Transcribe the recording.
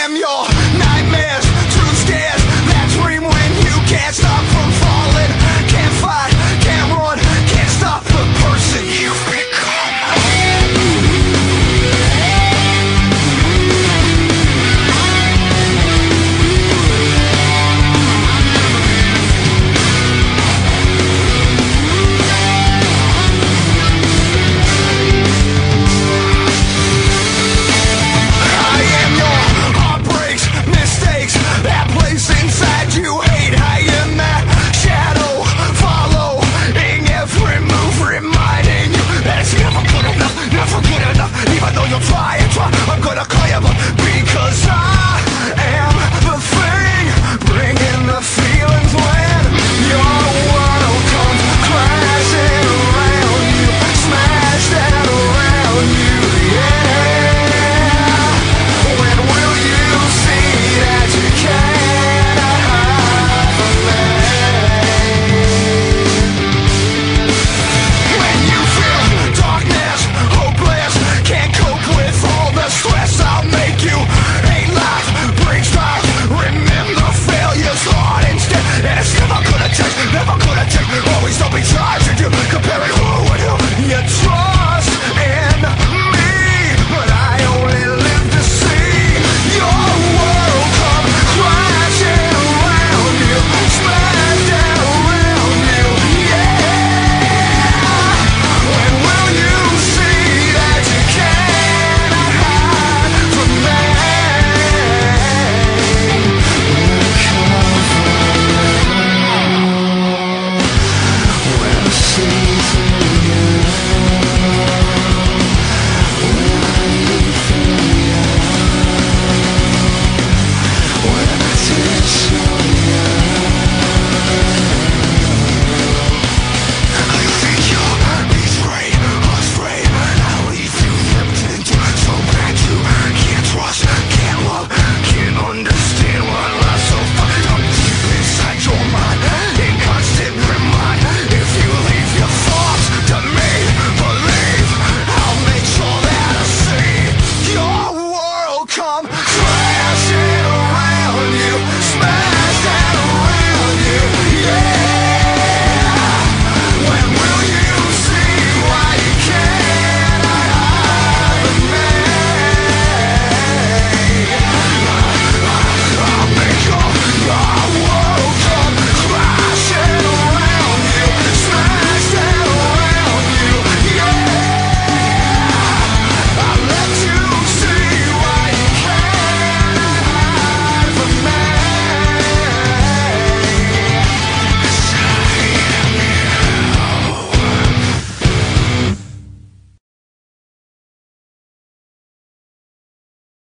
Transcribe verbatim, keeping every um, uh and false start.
am your nightmares, true scares, that dream when you can't stop from falling. Can't fight, can't run, can't stop the person you've become. I am your heartbreaks, mistakes, that place inside you hate. I am that shadow, following every move, reminding you that it's never good enough, never good enough. Even though you'll try and try, I'm gonna call you, but because I